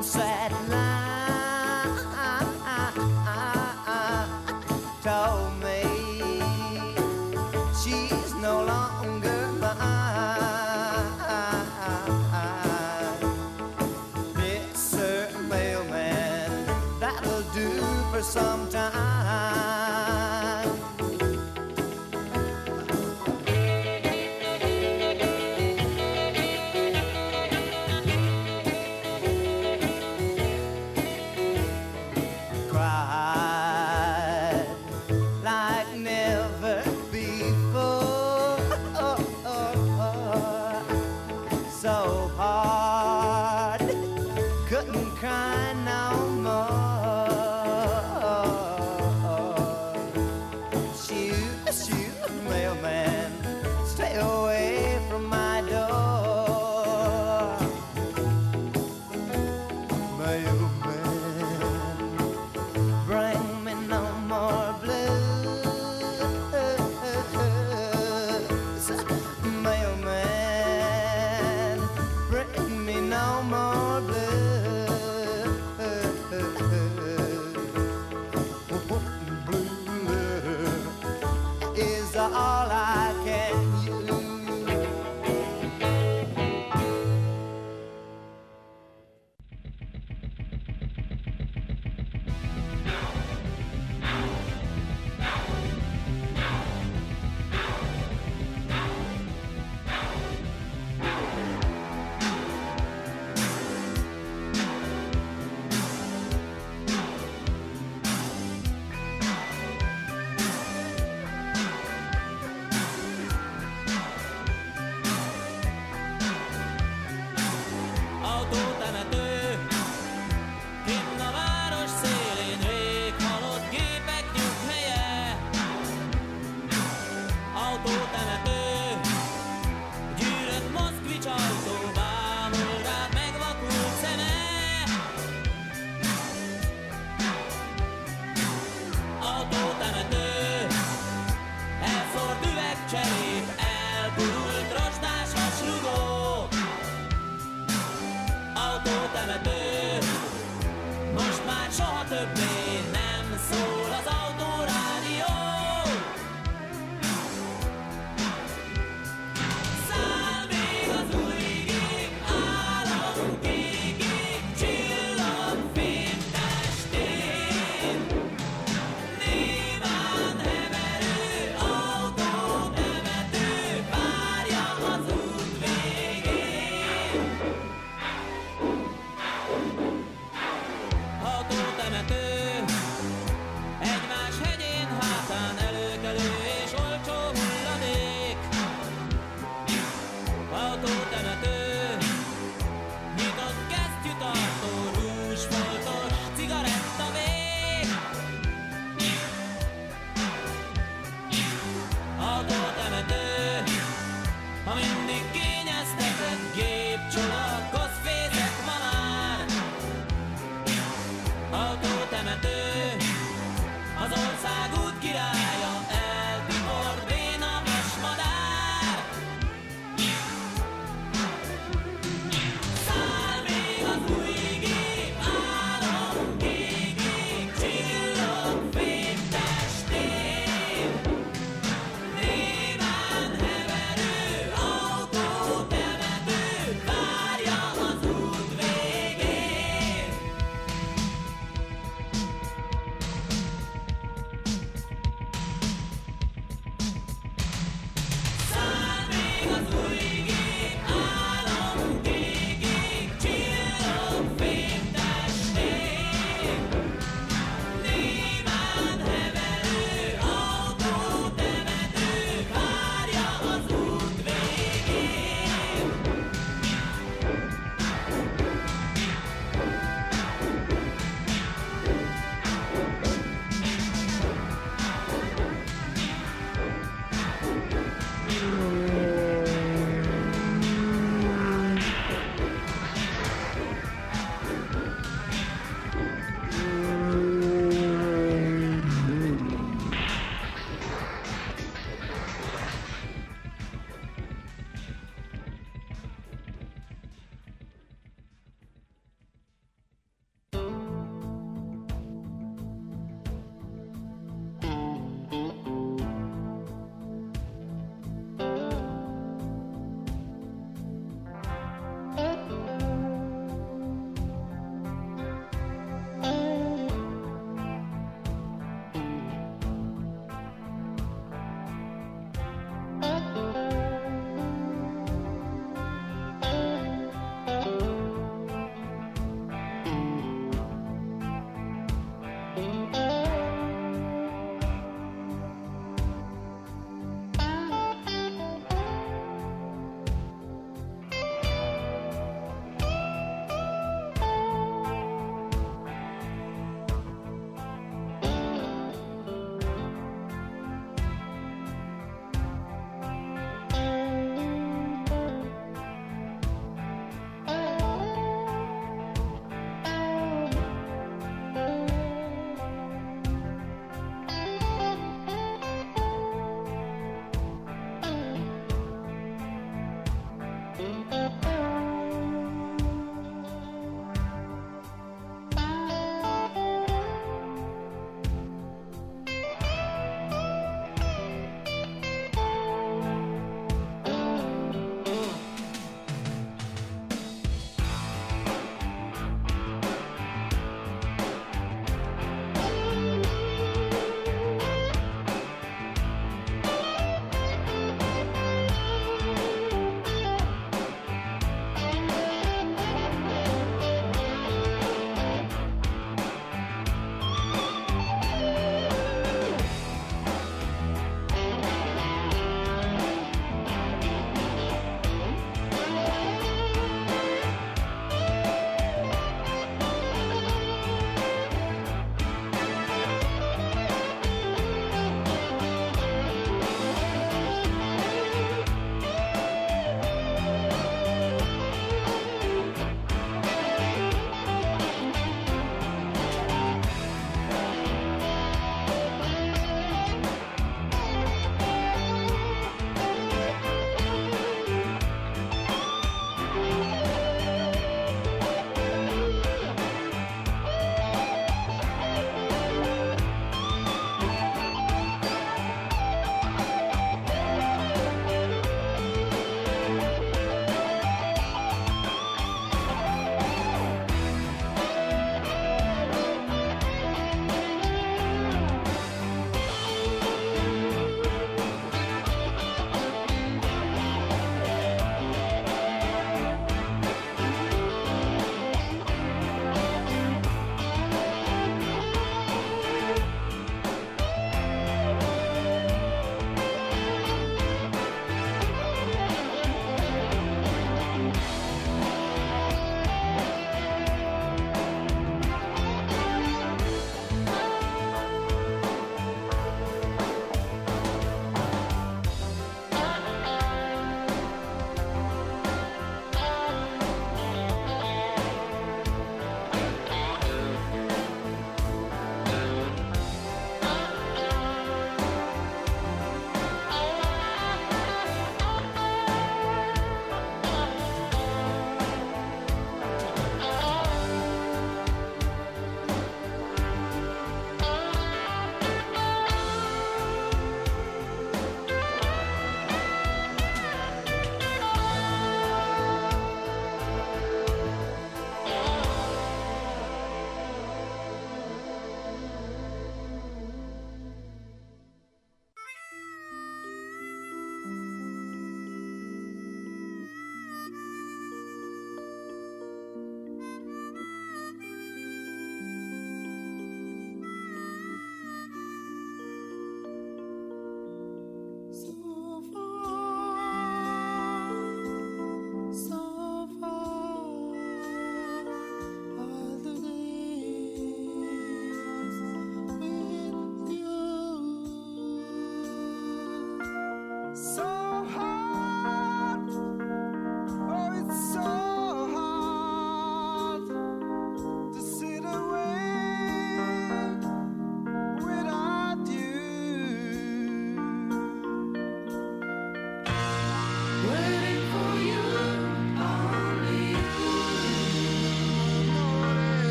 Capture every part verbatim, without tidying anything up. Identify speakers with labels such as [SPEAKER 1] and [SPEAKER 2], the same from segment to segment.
[SPEAKER 1] one sad line told me she's no longer mine. Mister Mailman, that'll do for some time. Cried like never before, so hard, couldn't cry no more. Shoot, shoot, mailman, stay away from my door. Mailman, bring me no more blues. Mailman, bring me no more blues. Blue is all I can use.
[SPEAKER 2] Autótemető, kinn a város szélén, rég halott gépek nyughelye. Autótemető, gyűrött Moszkvics autó, bámul rád megvakult szeme. Autótemető, elszórt üvegcserép, elgurult rozsdás vasrugó. Autótemető, most már soha többé nem szól az autórádió. Száll még az új gép, államunk égig, csillag fénytestén. Néván heverő, autótemető, várja az út végén.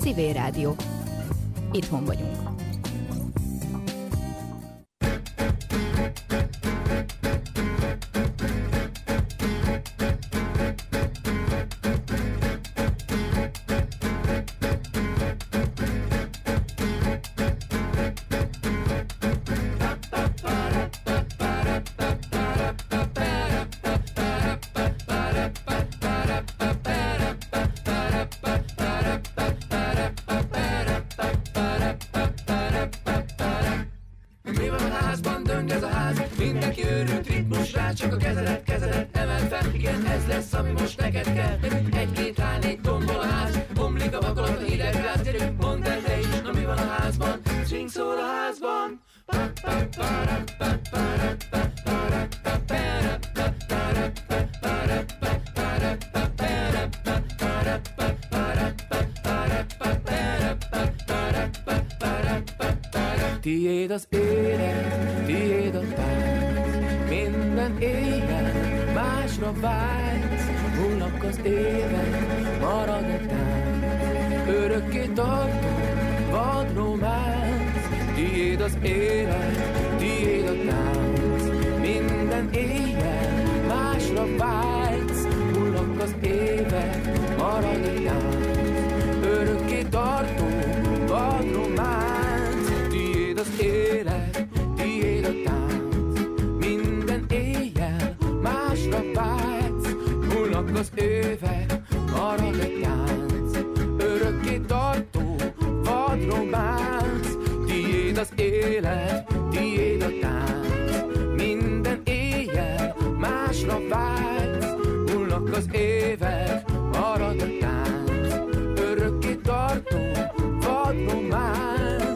[SPEAKER 3] Civil Rádió. Itthon vagyunk.
[SPEAKER 4] Tiéd az élet, tiéd a tánc, minden éjjel másra vágysz, múlnak az évek, marad a tánc, örökké tartó, vad románc. Tiéd az élet, tiéd a tánc, minden éjjel másra vágysz, múlnak az évek, marad a tánc, örökké tartó, vad románc. Tiéd az élet, tiéd a tánc, minden éjjel másra vágysz, múlnak az évek, marad a tánc, örökké tartó, vad románc. Tiéd az élet, tiéd a tánc, minden éjjel másra vágysz, múlnak az évek, marad a tánc, örökké tartó, vad románc.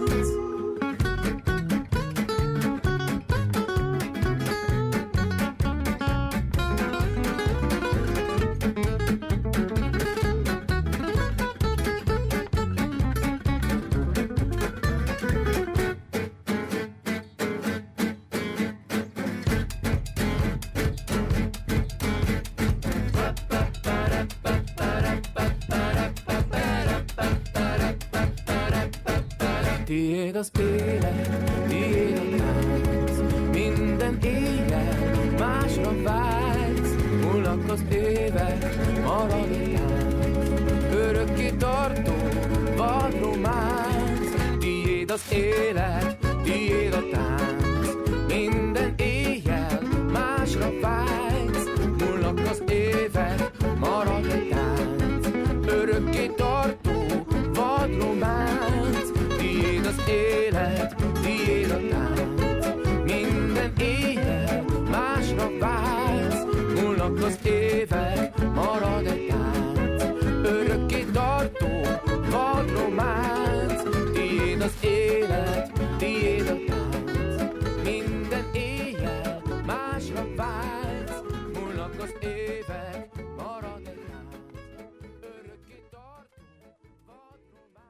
[SPEAKER 4] Tiéd az élet, tiéd a tánc, minden éjjel másra vágysz, múlnak az évek, marad a tánc, örökké tartó, vad románc. Tiéd az élet, tiéd a tánc, minden éjjel másra vágysz, múlnak az évek, marad a tánc, örökké tartó, vad románc. Tiéd az élet, tiéd a tánc, minden éjjel másra vágysz, múlnak az évek, marad a tánc, örökké tartó, vad románc. Tiéd az élet, tiéd a tánc, minden éjjel másra vágysz, múlnak az évek, marad a tánc, örökké tartó, vad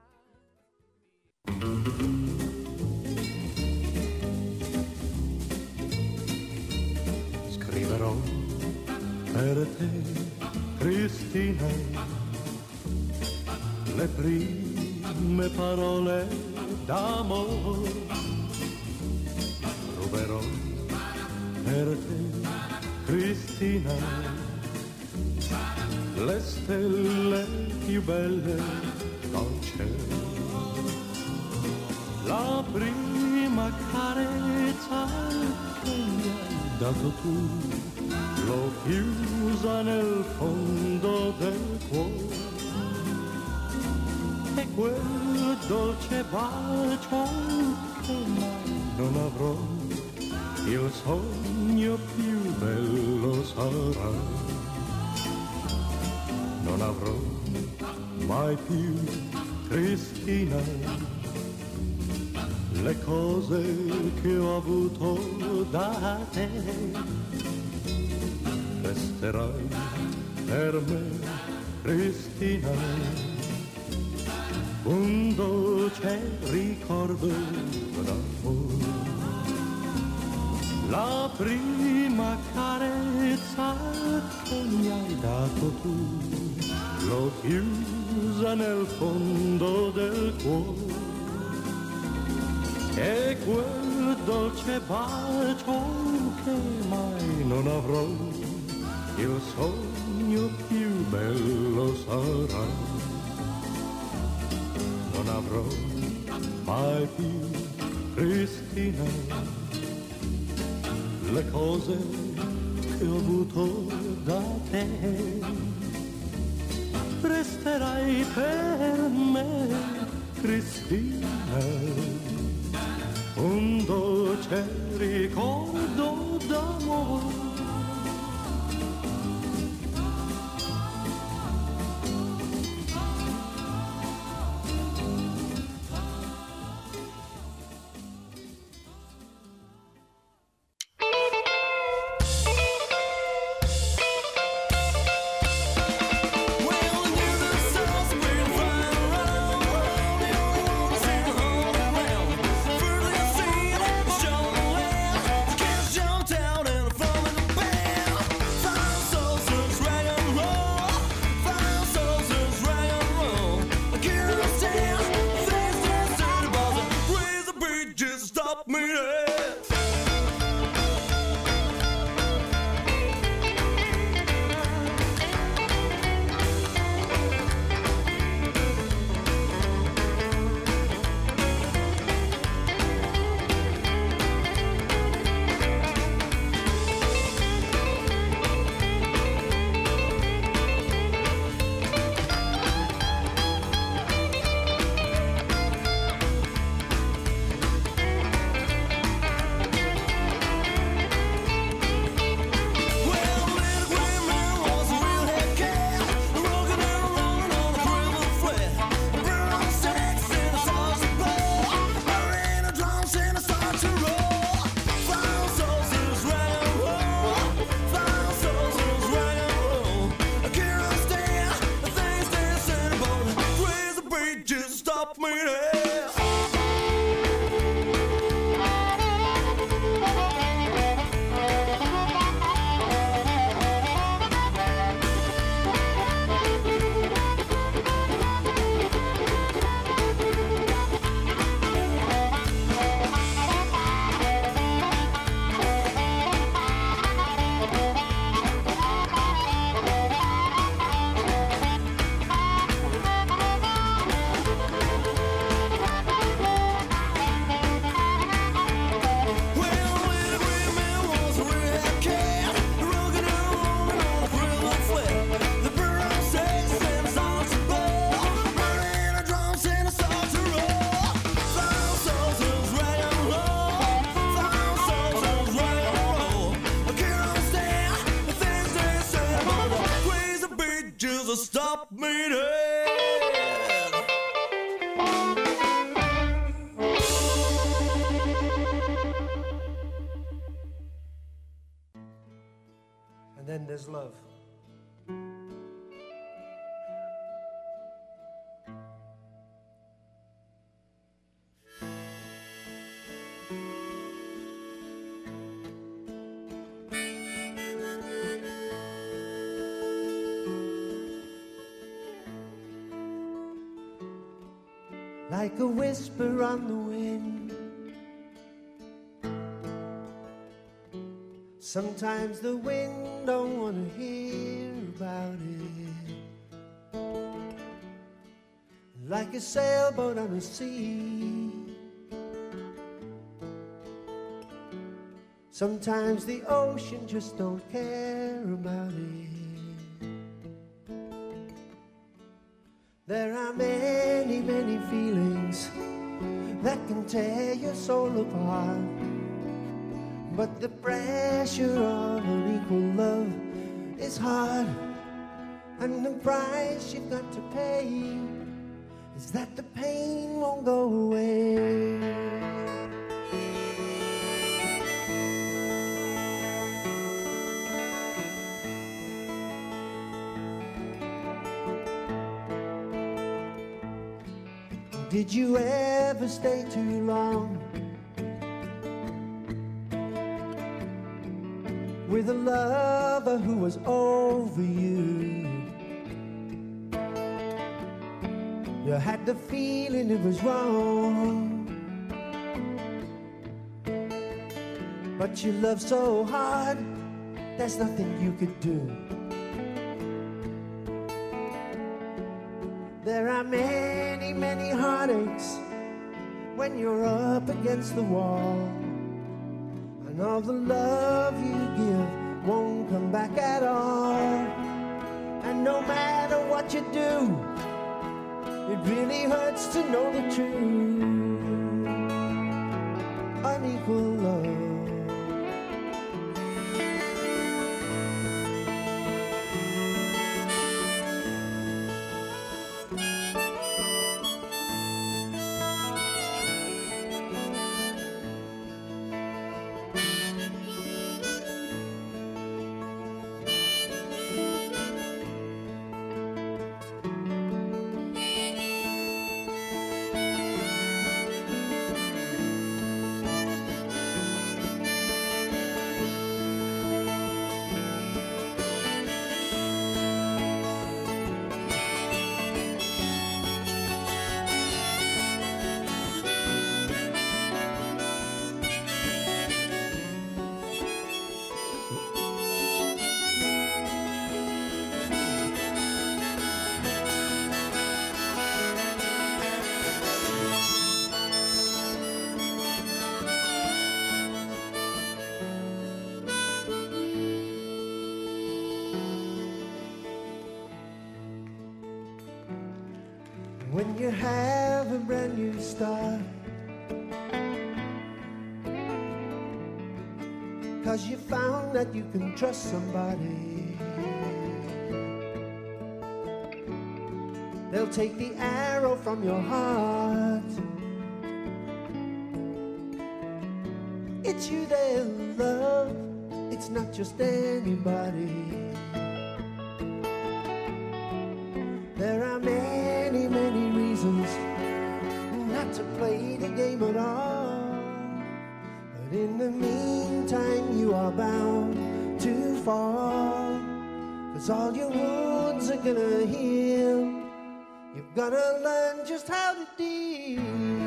[SPEAKER 4] románc.
[SPEAKER 5] Scriverò per te, Cristina, le prime parole d'amore. Ruberò per te, Cristina, le stelle più belle dal cielo. La prima carezza che mi hai dato tu, l'ho chiusa nel fondo del cuore, e quel dolce bacio che mai non avrò, il sogno più bello sarà. Non avrò mai più, Cristina, le cose che ho avuto da te. Resterai per me, Cristina, un dolce ricordo d'amore. La prima carezza che mi hai dato tu, lo chiusa nel fondo del cuore e quel dolce bacio che mai non avrò, il sogno più bello sarà. Non avrò mai più, Cristina, le cose che ho avuto da te. Resterai per me, Cristina, un dolce ricordo d'amore.
[SPEAKER 2] Stop me dead.
[SPEAKER 6] And then there's love. Like a whisper on the wind, sometimes the wind don't want to hear about it. Like a sailboat on the sea, sometimes the ocean just don't care about it. There are many, many feelings that can tear your soul apart, but the pressure of unequal love is hard, and the price you've got to pay is that the pain won't go away. Did you ever stay too long with a lover who was over you? You had the feeling it was wrong, but you loved so hard, there's nothing you could do. There are many, many heartaches when you're up against the wall, and all the love you give won't come back at all. And no matter what you do, it really hurts to know the truth. Unequal love. When you have a brand new start, 'cause you found that you can trust somebody, they'll take the arrow from your heart. It's you they'll love, it's not just anybody. There are many, many reasons not to play the game at all, but in the meantime you are bound to fall, 'cause all your wounds are gonna heal. You've gotta learn just how to deal.